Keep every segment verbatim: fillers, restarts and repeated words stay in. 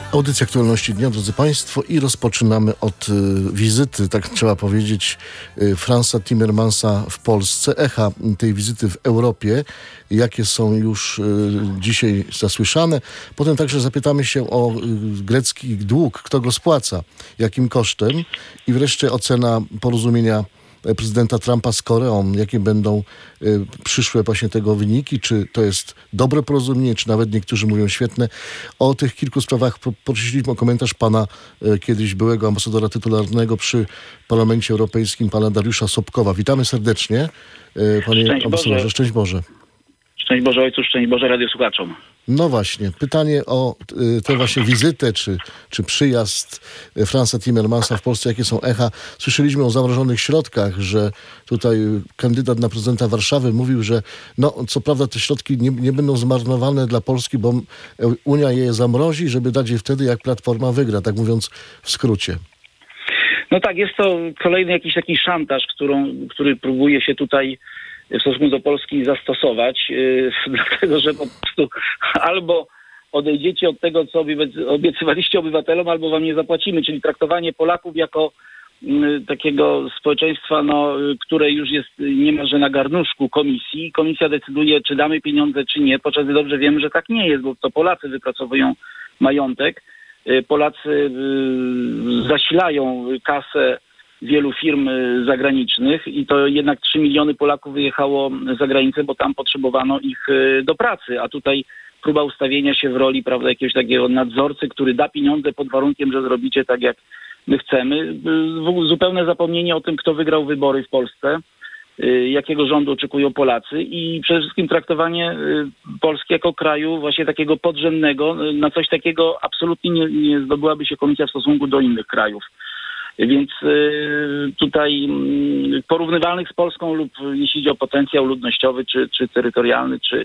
Audycja Aktualności Dnia, drodzy Państwo, i rozpoczynamy od y, wizyty, tak trzeba powiedzieć, y, Franza Timmermansa w Polsce. Echa tej wizyty w Europie, jakie są już y, dzisiaj zasłyszane. Potem także zapytamy się o y, grecki dług, kto go spłaca, jakim kosztem, i wreszcie ocena porozumienia prezydenta Trumpa z Koreą, jakie będą y, przyszłe właśnie tego wyniki, czy to jest dobre porozumienie, czy nawet niektórzy mówią świetne. O tych kilku sprawach prosiliśmy o komentarz pana y, kiedyś byłego ambasadora tytularnego przy Parlamencie Europejskim, pana Dariusza Sobkowa. Witamy serdecznie, y, panie Szczęść ambasadorze. Boże. Szczęść Boże. Szczęść Boże Ojcu, szczęść Boże radiosłuchaczom. No właśnie, pytanie o y, tę właśnie wizytę, czy, czy przyjazd Franza Timmermansa w Polsce, jakie są echa. Słyszeliśmy o zamrożonych środkach, że tutaj kandydat na prezydenta Warszawy mówił, że no co prawda te środki nie, nie będą zmarnowane dla Polski, bo Unia je zamrozi, żeby dać je wtedy, jak Platforma wygra, tak mówiąc w skrócie. No tak, jest to kolejny jakiś taki szantaż, którą, który próbuje się tutaj w stosunku do Polski zastosować, yy, dlatego że po prostu albo odejdziecie od tego, co obiecywaliście obywatelom, albo wam nie zapłacimy, czyli traktowanie Polaków jako yy, takiego społeczeństwa, no, które już jest niemalże na garnuszku komisji. Komisja decyduje, czy damy pieniądze, czy nie, podczas gdy dobrze wiemy, że tak nie jest, bo to Polacy wypracowują majątek. Yy, Polacy yy, zasilają kasę wielu firm zagranicznych i to jednak trzy miliony Polaków wyjechało za granicę, bo tam potrzebowano ich do pracy, a tutaj próba ustawienia się w roli, prawda, jakiegoś takiego nadzorcy, który da pieniądze pod warunkiem, że zrobicie tak, jak my chcemy. Zupełne zapomnienie o tym, kto wygrał wybory w Polsce, jakiego rządu oczekują Polacy i przede wszystkim traktowanie Polski jako kraju właśnie takiego podrzędnego. Na coś takiego absolutnie nie, nie zdobyłaby się komisja w stosunku do innych krajów. Więc y, tutaj y, porównywalnych z Polską lub jeśli chodzi o potencjał ludnościowy, czy, czy terytorialny, czy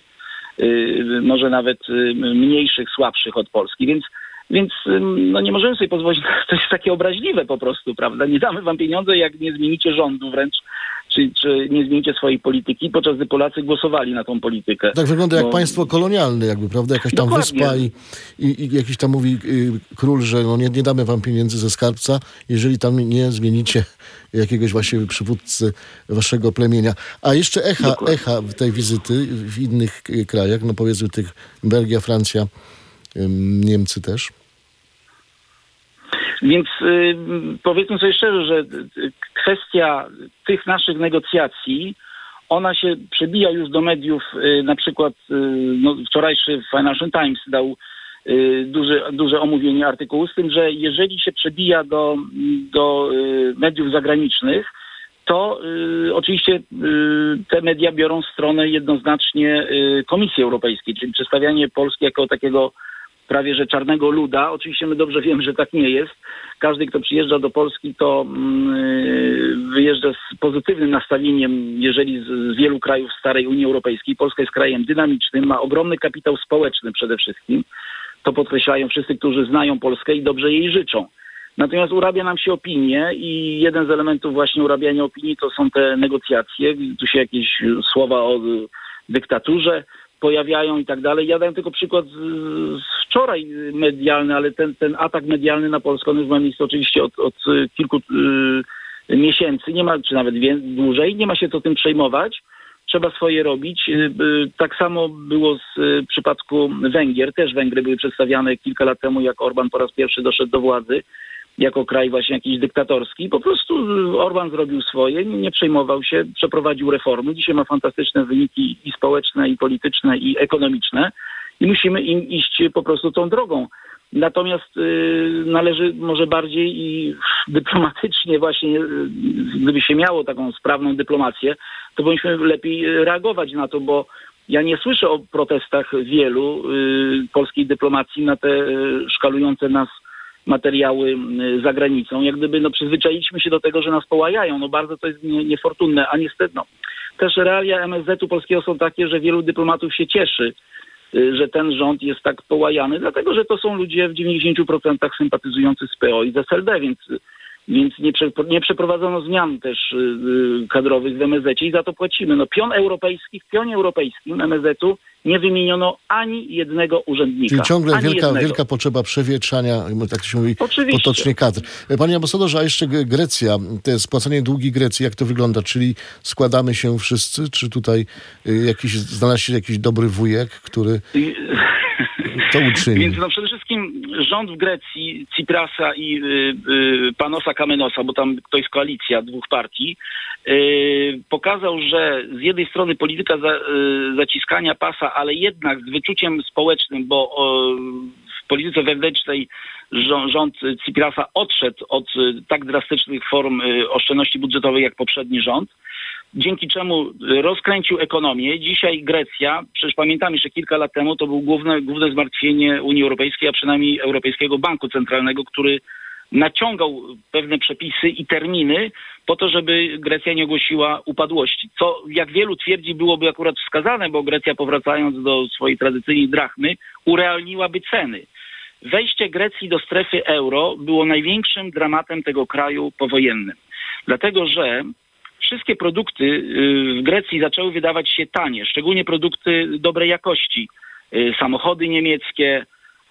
y, może nawet y, mniejszych, słabszych od Polski. Więc, więc y, no nie możemy sobie pozwolić, to jest takie obraźliwe po prostu, prawda? Nie damy wam pieniądze, jak nie zmienicie rządu wręcz, czy, czy nie zmienicie swojej polityki, podczas gdy Polacy głosowali na tą politykę. Tak wygląda jak bo... państwo kolonialne jakby, prawda? Jakaś tam Dokładnie. wyspa i, i, i jakiś tam mówi y, król, że no nie, nie damy wam pieniędzy ze skarbca, jeżeli tam nie zmienicie jakiegoś właśnie przywódcy waszego plemienia. A jeszcze echa, Dokładnie. echa tej wizyty w innych y, krajach, no powiedzmy tych Belgia, Francja, y, Niemcy też. Więc y, powiedzmy sobie szczerze, że kwestia tych naszych negocjacji, ona się przebija już do mediów. Y, na przykład y, no, wczorajszy Financial Times dał y, duże, duże omówienie artykułu z tym, że jeżeli się przebija do, do y, mediów zagranicznych, to y, oczywiście y, te media biorą stronę jednoznacznie y, Komisji Europejskiej, czyli przedstawianie Polski jako takiego prawie że czarnego luda. Oczywiście my dobrze wiemy, że tak nie jest. Każdy, kto przyjeżdża do Polski, to yy, wyjeżdża z pozytywnym nastawieniem, jeżeli z, z wielu krajów starej Unii Europejskiej. Polska jest krajem dynamicznym, ma ogromny kapitał społeczny przede wszystkim. To podkreślają wszyscy, którzy znają Polskę i dobrze jej życzą. Natomiast urabia nam się opinie i jeden z elementów właśnie urabiania opinii to są te negocjacje. Tu się jakieś słowa o dyktaturze pojawiają i tak dalej. Ja dam tylko przykład z, z wczoraj medialny, ale ten, ten atak medialny na Polskę, on już ma miejsce oczywiście od, od kilku y, miesięcy, nie ma, czy nawet wie, dłużej, nie ma się co tym przejmować. Trzeba swoje robić. Y, y, tak samo było z y, w przypadku Węgier. Też Węgry były przedstawiane kilka lat temu, jak Orban po raz pierwszy doszedł do władzy, jako kraj właśnie jakiś dyktatorski. Po prostu Orban zrobił swoje, nie przejmował się, przeprowadził reformy. Dzisiaj ma fantastyczne wyniki i społeczne, i polityczne, i ekonomiczne i musimy im iść po prostu tą drogą. Natomiast y, należy może bardziej i dyplomatycznie właśnie, y, gdyby się miało taką sprawną dyplomację, to powinniśmy lepiej reagować na to, bo ja nie słyszę o protestach wielu y, polskiej dyplomacji na te y, szkalujące nas materiały za granicą. Jak gdyby no, przyzwyczailiśmy się do tego, że nas połajają. No bardzo to jest nie, niefortunne, a niestety no, też realia M S Z-u polskiego są takie, że wielu dyplomatów się cieszy, że ten rząd jest tak połajany, dlatego że to są ludzie w dziewięćdziesięciu procentach sympatyzujący z P O i z S L D, więc, więc nie, prze, nie przeprowadzono zmian też yy, kadrowych w M S Z-cie i za to płacimy. No pion europejski, w pionie europejskim M S Z-u nie wymieniono ani jednego urzędnika. Czyli ciągle wielka, wielka potrzeba przewietrzania, tak to się mówi, Oczywiście. potocznie kadr. Panie ambasadorze, a jeszcze Grecja, to spłacanie długi Grecji, jak to wygląda? Czyli składamy się wszyscy, czy tutaj jakiś, znalazł się jakiś dobry wujek, który to uczyni? Więc no przede wszystkim rząd w Grecji, Tsiprasa i y, y, Panosa Kamenosa, bo tam to jest koalicja dwóch partii, y, pokazał, że z jednej strony polityka za, y, zaciskania pasa, ale jednak z wyczuciem społecznym, bo o, w polityce wewnętrznej rząd, rząd Tsiprasa odszedł od y, tak drastycznych form y, oszczędności budżetowej jak poprzedni rząd, dzięki czemu rozkręcił ekonomię. Dzisiaj Grecja, przecież pamiętam jeszcze kilka lat temu, to było główne, główne zmartwienie Unii Europejskiej, a przynajmniej Europejskiego Banku Centralnego, który naciągał pewne przepisy i terminy po to, żeby Grecja nie ogłosiła upadłości. Co, jak wielu twierdzi, byłoby akurat wskazane, bo Grecja, powracając do swojej tradycyjnej drachmy, urealniłaby ceny. Wejście Grecji do strefy euro było największym dramatem tego kraju powojennym. Dlatego, że wszystkie produkty w Grecji zaczęły wydawać się tanie, szczególnie produkty dobrej jakości. Samochody niemieckie,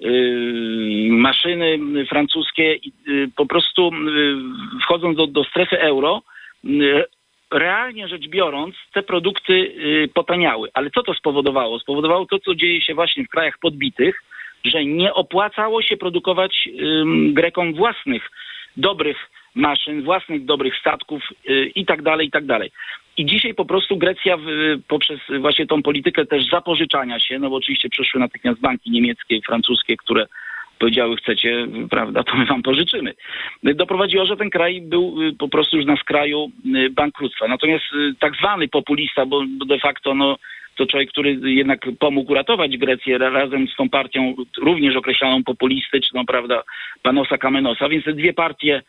maszyny francuskie. Po prostu wchodząc do, do strefy euro, realnie rzecz biorąc, te produkty potaniały. Ale co to spowodowało? Spowodowało to, co dzieje się właśnie w krajach podbitych, że nie opłacało się produkować Grekom własnych dobrych maszyn, własnych dobrych statków yy, i tak dalej, i tak dalej. I dzisiaj po prostu Grecja w, poprzez właśnie tą politykę też zapożyczania się, no bo oczywiście przyszły natychmiast banki niemieckie i francuskie, które powiedziały, chcecie, prawda, to my wam pożyczymy. Doprowadziło, że ten kraj był yy, po prostu już na skraju yy, bankructwa. Natomiast yy, tak zwany populista, bo, bo de facto no, to człowiek, który jednak pomógł uratować Grecję razem z tą partią również określaną populistyczną, prawda, Panosa Kamenosa, więc te dwie partie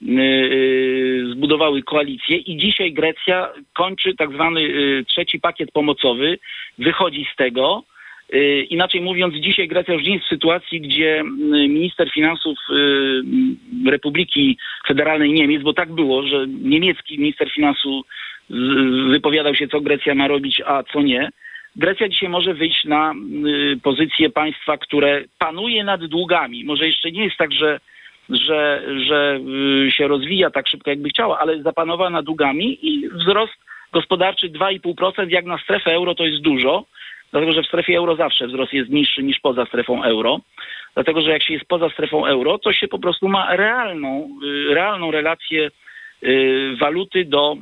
zbudowały koalicję i dzisiaj Grecja kończy tak zwany trzeci pakiet pomocowy, wychodzi z tego. Inaczej mówiąc, dzisiaj Grecja już nie jest w sytuacji, gdzie minister finansów Republiki Federalnej Niemiec, bo tak było, że niemiecki minister finansów wypowiadał się, co Grecja ma robić, a co nie. Grecja dzisiaj może wyjść na pozycję państwa, które panuje nad długami. Może jeszcze nie jest tak, że że, że się rozwija tak szybko, jakby chciała, ale zapanowała nad długami i wzrost gospodarczy dwa i pół procent, jak na strefę euro to jest dużo, dlatego że w strefie euro zawsze wzrost jest niższy niż poza strefą euro, dlatego że jak się jest poza strefą euro, to się po prostu ma realną, realną relację waluty do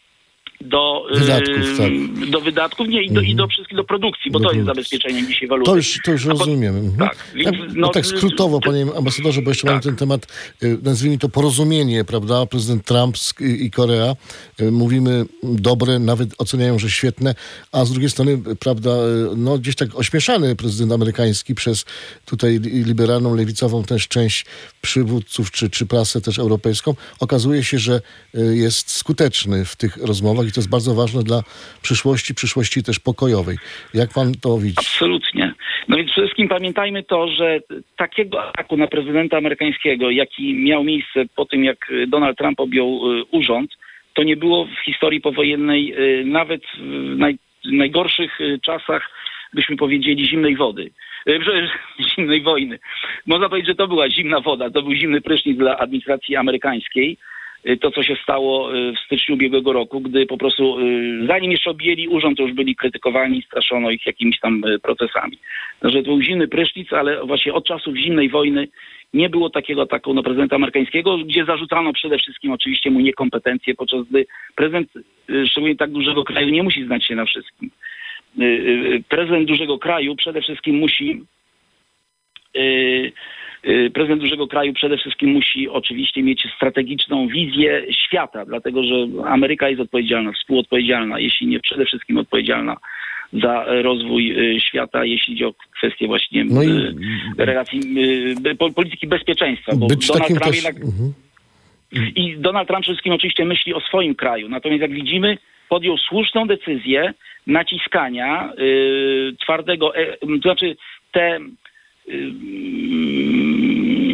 do wydatków, tak. do wydatków nie, i, do, i do wszystkich do produkcji, bo do to jest zabezpieczenie dzisiaj waluty. To już, to już rozumiemy. Mhm. Tak, więc, tak, no, no, tak skrótowo, panie ambasadorze, bo jeszcze tak. mamy ten temat, nazwijmy to porozumienie, prawda? Prezydent Trump i Korea, mówimy dobre, nawet oceniają, że świetne, a z drugiej strony, prawda, no gdzieś tak ośmieszany prezydent amerykański przez tutaj liberalną, lewicową też część przywódców, czy, czy prasę też europejską, okazuje się, że jest skuteczny w tych rozmowach i to jest bardzo ważne dla przyszłości, przyszłości też pokojowej. Jak pan to widzi? Absolutnie. No więc przede wszystkim pamiętajmy to, że takiego ataku na prezydenta amerykańskiego, jaki miał miejsce po tym, jak Donald Trump objął urząd, to nie było w historii powojennej, nawet w naj, najgorszych czasach, byśmy powiedzieli, zimnej wody. Zimnej wojny. Można powiedzieć, że to była zimna woda, to był zimny prysznic dla administracji amerykańskiej. To, co się stało w styczniu ubiegłego roku, gdy po prostu, zanim jeszcze objęli urząd, to już byli krytykowani, straszono ich jakimiś tam procesami. Także to był zimny prysznic, ale właśnie od czasów zimnej wojny nie było takiego ataku na prezydenta amerykańskiego, gdzie zarzucano przede wszystkim oczywiście mu niekompetencje, podczas gdy prezydent, szczególnie tak dużego kraju, nie musi znać się na wszystkim. Prezydent dużego kraju przede wszystkim musi... Prezydent dużego kraju przede wszystkim musi oczywiście mieć strategiczną wizję świata, dlatego że Ameryka jest odpowiedzialna, współodpowiedzialna, jeśli nie przede wszystkim odpowiedzialna za rozwój świata, jeśli idzie o kwestie właśnie no i relacji, polityki bezpieczeństwa. Bo być Donald takim Trump też... jednak... uh-huh. I Donald Trump przede wszystkim oczywiście myśli o swoim kraju, natomiast jak widzimy, podjął słuszną decyzję naciskania yy, twardego, yy, to znaczy te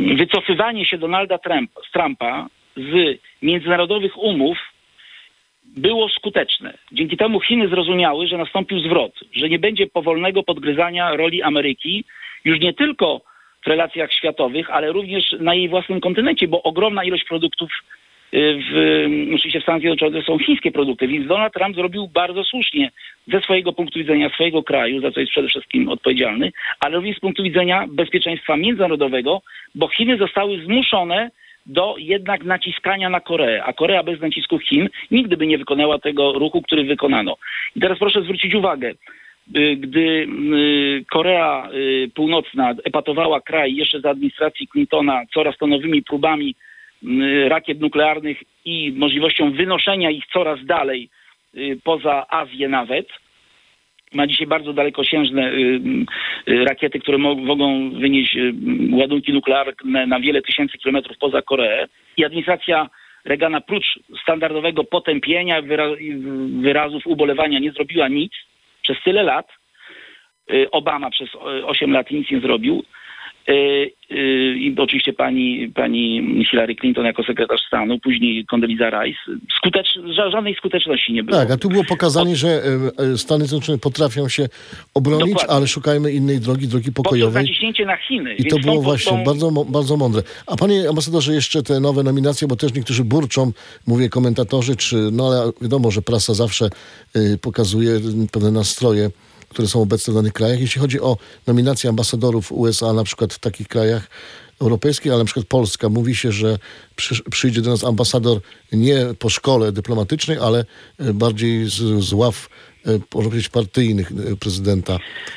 wycofywanie się Donalda Trump, z Trumpa z międzynarodowych umów było skuteczne. Dzięki temu Chiny zrozumiały, że nastąpił zwrot, że nie będzie powolnego podgryzania roli Ameryki już nie tylko w relacjach światowych, ale również na jej własnym kontynencie, bo ogromna ilość produktów w, oczywiście w Stanach Zjednoczonych są chińskie produkty, więc Donald Trump zrobił bardzo słusznie ze swojego punktu widzenia swojego kraju, za co jest przede wszystkim odpowiedzialny, ale również z punktu widzenia bezpieczeństwa międzynarodowego, bo Chiny zostały zmuszone do jednak naciskania na Koreę, a Korea bez nacisku Chin nigdy by nie wykonała tego ruchu, który wykonano. I teraz proszę zwrócić uwagę, gdy Korea Północna epatowała kraj jeszcze za administracji Clintona coraz to nowymi próbami rakiet nuklearnych i możliwością wynoszenia ich coraz dalej poza Azję nawet, ma dzisiaj bardzo dalekosiężne rakiety, które mogą wynieść ładunki nuklearne na wiele tysięcy kilometrów poza Koreę. I administracja Reagana prócz standardowego potępienia, wyrazów ubolewania nie zrobiła nic przez tyle lat. Obama przez osiem lat nic nie zrobił. I oczywiście pani, pani Hillary Clinton jako sekretarz stanu, później Condoleezza Rice. Skutecz, żadnej skuteczności nie było. Tak, a tu było pokazanie, że Stany Zjednoczone potrafią się obronić, Dokładnie. ale szukajmy innej drogi, drogi pokojowej. Po to zaciśnięcie na Chiny. I to było właśnie tą... bardzo, bardzo mądre. A panie ambasadorze, jeszcze te nowe nominacje, bo też niektórzy burczą, mówię komentatorzy, czy, no ale wiadomo, że prasa zawsze y, pokazuje pewne nastroje, które są obecne w danych krajach. Jeśli chodzi o nominację ambasadorów U S A, na przykład w takich krajach europejskich, ale na przykład Polska, mówi się, że przy, przyjdzie do nas ambasador nie po szkole dyplomatycznej, ale bardziej z, z ław, można powiedzieć, partyjnych prezydenta.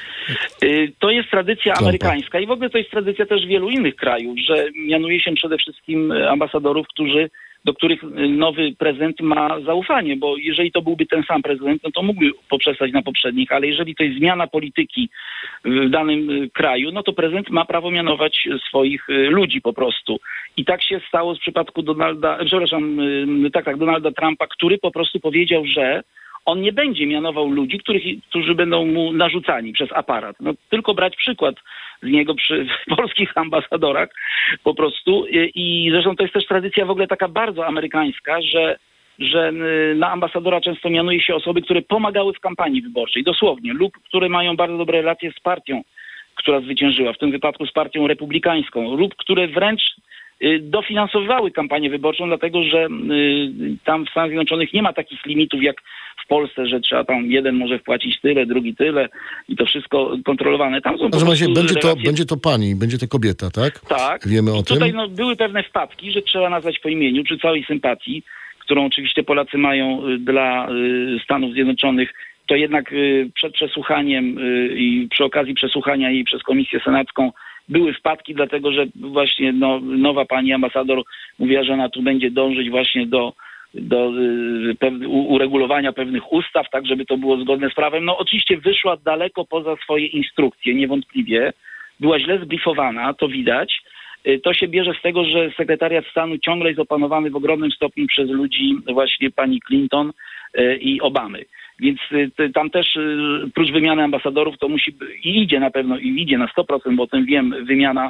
To jest tradycja Trumpa. amerykańska i w ogóle to jest tradycja też wielu innych krajów, że mianuje się przede wszystkim ambasadorów, którzy do których nowy prezydent ma zaufanie, bo jeżeli to byłby ten sam prezydent, no to mógłby poprzestać na poprzednich, ale jeżeli to jest zmiana polityki w danym kraju, no to prezydent ma prawo mianować swoich ludzi po prostu. I tak się stało w przypadku Donalda, przepraszam, tak, tak, Donalda Trumpa, który po prostu powiedział, że on nie będzie mianował ludzi, których, którzy będą mu narzucani przez aparat. No, tylko brać przykład z niego przy polskich ambasadorach po prostu. I zresztą to jest też tradycja w ogóle taka bardzo amerykańska, że, że na ambasadora często mianuje się osoby, które pomagały w kampanii wyborczej, dosłownie, lub które mają bardzo dobre relacje z partią, która zwyciężyła, w tym wypadku z partią republikańską, lub które wręcz dofinansowywały kampanię wyborczą, dlatego że tam w Stanach Zjednoczonych nie ma takich limitów jak w Polsce, że trzeba tam jeden może wpłacić tyle, drugi tyle i to wszystko kontrolowane. Tam są w każdym razie będzie to, będzie to pani, będzie to kobieta, tak? Tak. Wiemy o I tutaj tym. No, były pewne wpadki, że trzeba nazwać po imieniu, przy całej sympatii, którą oczywiście Polacy mają dla Stanów Zjednoczonych, to jednak przed przesłuchaniem i przy okazji przesłuchania jej przez Komisję Senacką były wpadki, dlatego że właśnie no, nowa pani ambasador mówiła, że ona tu będzie dążyć właśnie do, do pew- uregulowania pewnych ustaw, tak żeby to było zgodne z prawem. No oczywiście wyszła daleko poza swoje instrukcje, niewątpliwie. Była źle zbriefowana, to widać. To się bierze z tego, że sekretariat stanu ciągle jest opanowany w ogromnym stopniu przez ludzi właśnie pani Clinton i Obamy. Więc tam też prócz wymiany ambasadorów to musi i idzie na pewno, i idzie na sto procent, bo o tym wiem, wymiana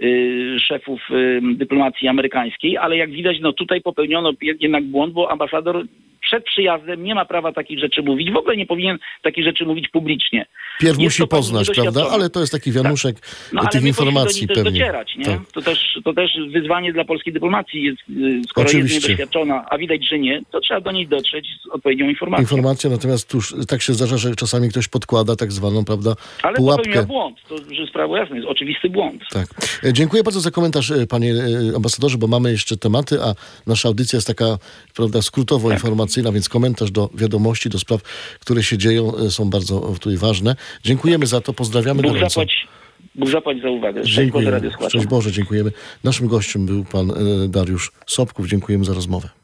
y, szefów y, dyplomacji amerykańskiej, ale jak widać, no tutaj popełniono jednak błąd, bo ambasador przed przyjazdem nie ma prawa takich rzeczy mówić. W ogóle nie powinien takich rzeczy mówić publicznie. Pierw musi poznać, prawda? Ale to jest taki wianuszek tak. no, tych informacji do pewnie. Też docierać, nie? Tak. To, też, to też wyzwanie dla polskiej dyplomacji jest, skoro Oczywiście. jest niedoświadczona, a widać, że nie, to trzeba do niej dotrzeć z odpowiednią informacją. Informacja, natomiast tuż tak się zdarza, że czasami ktoś podkłada tak zwaną, prawda, Ale pułapkę. popełnia błąd, to że sprawa jasna, jest oczywisty błąd. Tak. Dziękuję bardzo za komentarz, panie ambasadorze, bo mamy jeszcze tematy, a nasza audycja jest taka, prawda, skrótowo tak. informacyjna, więc komentarz do wiadomości, do spraw, które się dzieją, są bardzo tutaj ważne. Dziękujemy za to, pozdrawiamy Bóg gorąco. Zapłać, Bóg zapłać za uwagę. Dziękujemy. Szczęść Boże, dziękujemy. Naszym gościem był pan Dariusz Sobków. Dziękujemy za rozmowę.